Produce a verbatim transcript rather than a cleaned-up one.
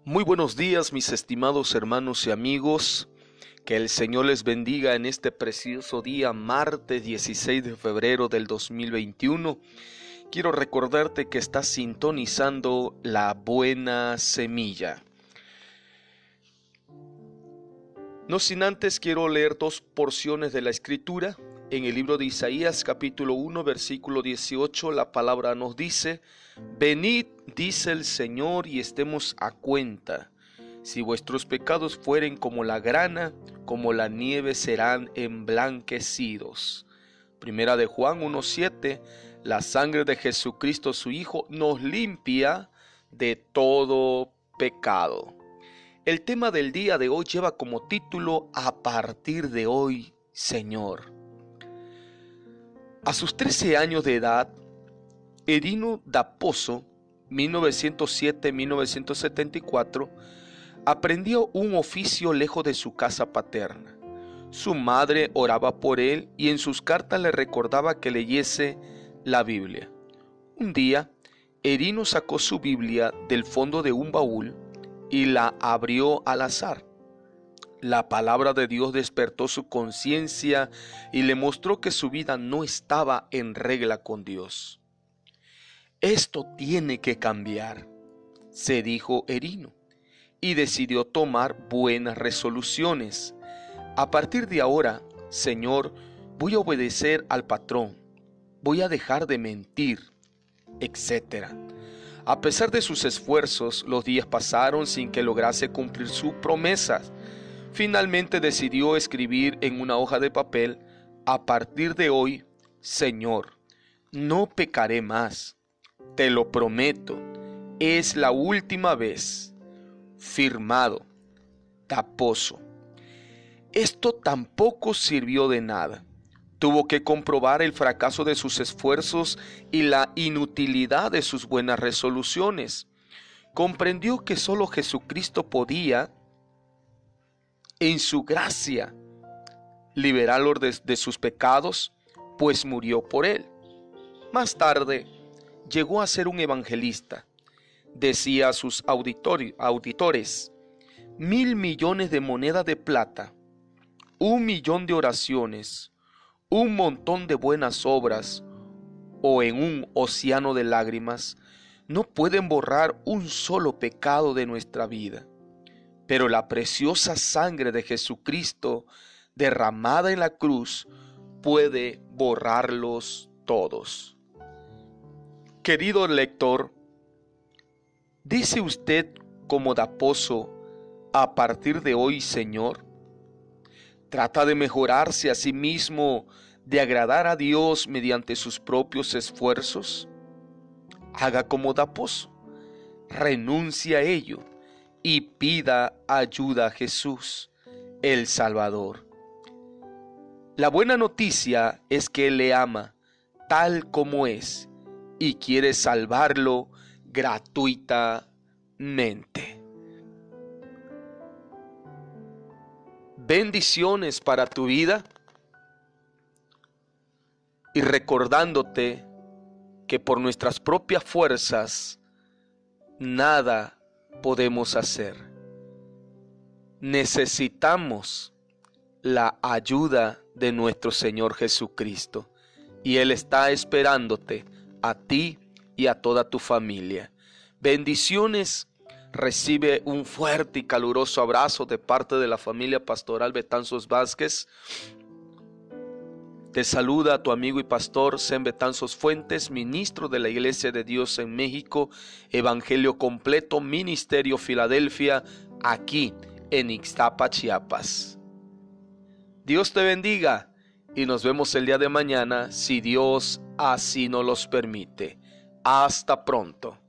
Muy buenos días, mis estimados hermanos y amigos. Que el Señor les bendiga en este precioso día, martes dieciséis de febrero del dos mil veintiuno. Quiero recordarte que estás sintonizando La Buena Semilla. No sin antes quiero leer dos porciones de la Escritura. En el libro de Isaías, capítulo uno, versículo dieciocho, la palabra nos dice: Venid, dice el Señor, y estemos a cuenta. Si vuestros pecados fueren como la grana, como la nieve serán emblanquecidos. Primera de Juan uno siete, la sangre de Jesucristo su Hijo nos limpia de todo pecado. El tema del día de hoy lleva como título: A partir de hoy, Señor. A sus trece años de edad, Erino da Pozzo, mil novecientos siete a mil novecientos setenta y cuatro, aprendió un oficio lejos de su casa paterna. Su madre oraba por él y en sus cartas le recordaba que leyese la Biblia. Un día, Erino sacó su Biblia del fondo de un baúl y la abrió al azar. La palabra de Dios despertó su conciencia y le mostró que su vida no estaba en regla con Dios. Esto tiene que cambiar, se dijo Erino, y decidió tomar buenas resoluciones. A partir de ahora, Señor, voy a obedecer al patrón, voy a dejar de mentir, etcétera. A pesar de sus esfuerzos, los días pasaron sin que lograse cumplir sus promesas. Finalmente decidió escribir en una hoja de papel: a partir de hoy, Señor, no pecaré más. Te lo prometo, es la última vez. Firmado, Da Pozzo. Esto tampoco sirvió de nada. Tuvo que comprobar el fracaso de sus esfuerzos y la inutilidad de sus buenas resoluciones. Comprendió que solo Jesucristo podía, en su gracia, liberarlo de, de sus pecados, pues murió por él. Más tarde, llegó a ser un evangelista. Decía a sus auditores: mil millones de monedas de plata, un millón de oraciones, un montón de buenas obras, o en un océano de lágrimas, no pueden borrar un solo pecado de nuestra vida. Pero la preciosa sangre de Jesucristo derramada en la cruz puede borrarlos todos. Querido lector, ¿dice usted como Da Pozzo: a partir de hoy, Señor? ¿Trata de mejorarse a sí mismo, de agradar a Dios mediante sus propios esfuerzos? Haga como Da Pozzo, renuncie a ello y pida ayuda a Jesús, el Salvador. La buena noticia es que Él le ama tal como es y quiere salvarlo gratuitamente. Bendiciones para tu vida, y recordándote que por nuestras propias fuerzas nada podemos hacer. Necesitamos la ayuda de nuestro Señor Jesucristo, y Él está esperándote a ti y a toda tu familia. Bendiciones. Recibe un fuerte y caluroso abrazo de parte de la familia pastoral Betanzos Vázquez. Te saluda tu amigo y pastor Sem Betanzos Fuentes, ministro de la Iglesia de Dios en México, Evangelio Completo, Ministerio Filadelfia, aquí en Ixtapa, Chiapas. Dios te bendiga y nos vemos el día de mañana, si Dios así nos los permite. Hasta pronto.